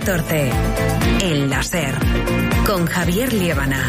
14. El láser. Con Javier Liébana.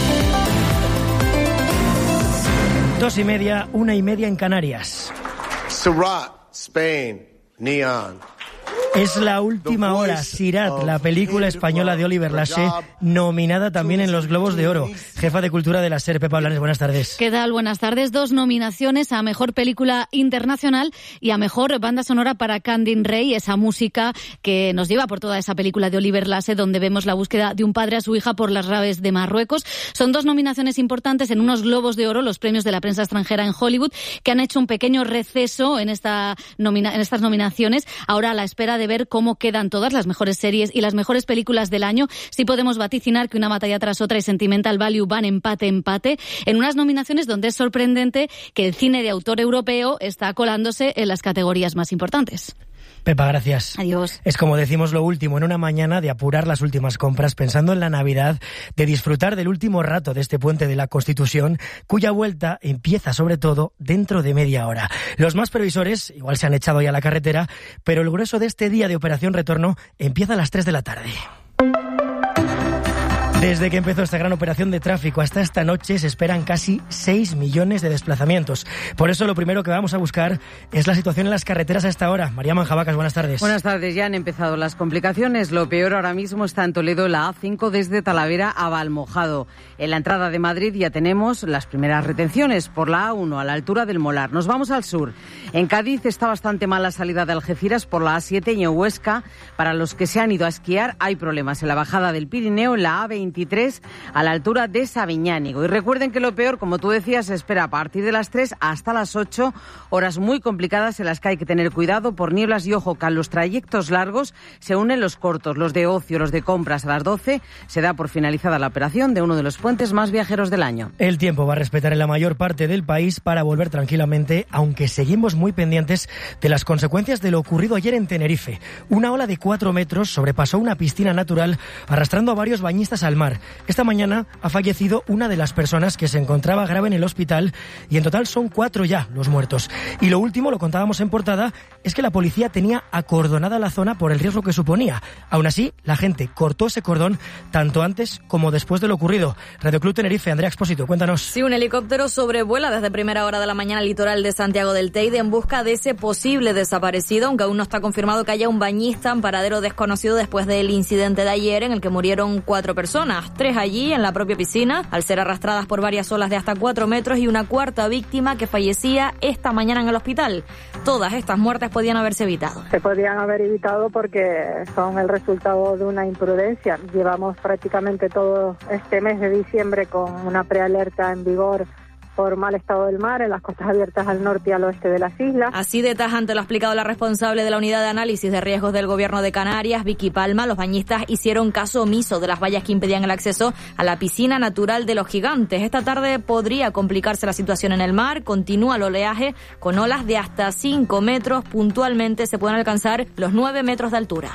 2:30, 1:30 en Canarias. Sirat, Spain, Neon. Es la última hora. Sirat, la película española de Oliver Lache, nominada también en los Globos de Oro. Jefa de Cultura de la SER, Pepa Blanes, buenas tardes. ¿Qué tal? Buenas tardes. 2 nominaciones a Mejor Película Internacional y a Mejor Banda Sonora para Candin Rey, esa música que nos lleva por toda esa película de Oliver Lache, donde vemos la búsqueda de un padre a su hija por las raves de Marruecos. Son 2 nominaciones importantes en unos Globos de Oro, los premios de la prensa extranjera en Hollywood, que han hecho un pequeño receso en estas nominaciones. Ahora a la espera de ver cómo quedan todas las mejores series y las mejores películas del año. Sí podemos vaticinar que Una batalla tras otra y Sentimental Value van empate en unas nominaciones donde es sorprendente que el cine de autor europeo está colándose en las categorías más importantes. Pepa, gracias. Adiós. Es como decimos lo último, en una mañana de apurar las últimas compras, pensando en la Navidad, de disfrutar del último rato de este puente de la Constitución, cuya vuelta empieza sobre todo dentro de media hora. Los más previsores igual se han echado ya a la carretera, pero el grueso de este día de Operación Retorno empieza a las 3 de la tarde. Desde que empezó esta gran operación de tráfico hasta esta noche se esperan casi 6 millones de desplazamientos. Por eso lo primero que vamos a buscar es la situación en las carreteras a esta hora. María Manjabacas, buenas tardes. Buenas tardes, ya han empezado las complicaciones. Lo peor ahora mismo está en Toledo, la A5 desde Talavera a Valmojado. En la entrada de Madrid ya tenemos las primeras retenciones por la A1 a la altura del Molar. Nos vamos al sur. En Cádiz está bastante mal la salida de Algeciras por la A7 y en Huesca. Para los que se han ido a esquiar hay problemas en la bajada del Pirineo, en la A23 a la altura de Sabiñánigo. Y recuerden que lo peor, como tú decías, se espera a partir de las 3 hasta las 8, horas muy complicadas en las que hay que tener cuidado por nieblas y ojo que a los trayectos largos se unen los cortos, los de ocio, los de compras. A las 12 se da por finalizada la operación de uno de los puentes más viajeros del año. El tiempo va a respetar en la mayor parte del país para volver tranquilamente, aunque seguimos muy pendientes de las consecuencias de lo ocurrido ayer en Tenerife. Una ola de 4 metros sobrepasó una piscina natural arrastrando a varios bañistas al mar. Esta mañana ha fallecido una de las personas que se encontraba grave en el hospital y en total son 4 ya los muertos. Y lo último, lo contábamos en portada, es que la policía tenía acordonada la zona por el riesgo que suponía. Aún así, la gente cortó ese cordón tanto antes como después de lo ocurrido. Radio Club Tenerife, Andrea Expósito, cuéntanos. Sí, un helicóptero sobrevuela desde primera hora de la mañana el litoral de Santiago del Teide en busca de ese posible desaparecido, aunque aún no está confirmado que haya un bañista en paradero desconocido después del incidente de ayer en el que murieron 4 personas. 3 allí en la propia piscina, al ser arrastradas por varias olas de hasta 4 metros y una 4ª víctima que fallecía esta mañana en el hospital. Todas estas muertes podían haberse evitado. Se podían haber evitado porque son el resultado de una imprudencia. Llevamos prácticamente todo este mes de diciembre con una prealerta en vigor por mal estado del mar en las costas abiertas al norte y al oeste de las islas. Así de tajante lo ha explicado la responsable de la Unidad de Análisis de Riesgos del Gobierno de Canarias, Vicky Palma. Los bañistas hicieron caso omiso de las vallas que impedían el acceso a la piscina natural de los Gigantes. Esta tarde podría complicarse la situación en el mar. Continúa el oleaje con olas de hasta 5 metros. Puntualmente se pueden alcanzar los 9 metros de altura.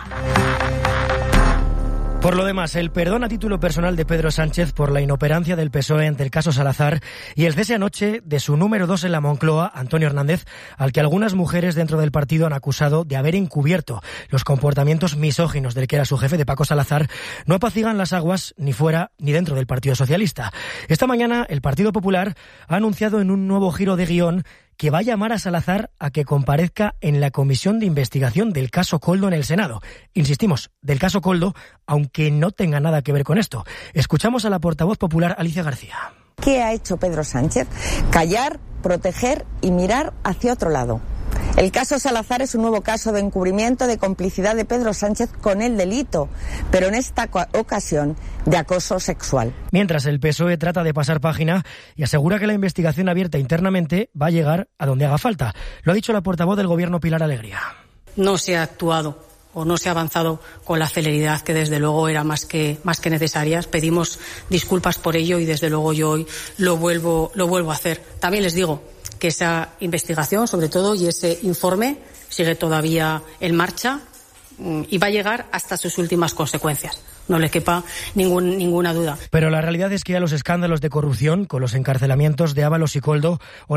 Por lo demás, el perdón a título personal de Pedro Sánchez por la inoperancia del PSOE ante el caso Salazar y el cese anoche de su número 2 en la Moncloa, Antonio Hernández, al que algunas mujeres dentro del partido han acusado de haber encubierto los comportamientos misóginos del que era su jefe, de Paco Salazar, no apacigan las aguas ni fuera ni dentro del Partido Socialista. Esta mañana el Partido Popular ha anunciado en un nuevo giro de guión que va a llamar a Salazar a que comparezca en la comisión de investigación del caso Koldo en el Senado. Insistimos, del caso Koldo, aunque no tenga nada que ver con esto. Escuchamos a la portavoz popular Alicia García. ¿Qué ha hecho Pedro Sánchez? Callar, proteger y mirar hacia otro lado. El caso Salazar es un nuevo caso de encubrimiento de complicidad de Pedro Sánchez con el delito, pero en esta ocasión de acoso sexual. Mientras el PSOE trata de pasar página y asegura que la investigación abierta internamente va a llegar a donde haga falta. Lo ha dicho la portavoz del Gobierno, Pilar Alegría. No se ha actuado o no se ha avanzado con la celeridad que desde luego era más que necesarias. Pedimos disculpas por ello y desde luego yo hoy lo vuelvo a hacer. También les digo que esa investigación, sobre todo, y ese informe sigue todavía en marcha y va a llegar hasta sus últimas consecuencias. No le quepa ninguna duda. Pero la realidad es que ya los escándalos de corrupción, con los encarcelamientos de Ábalos y Koldo o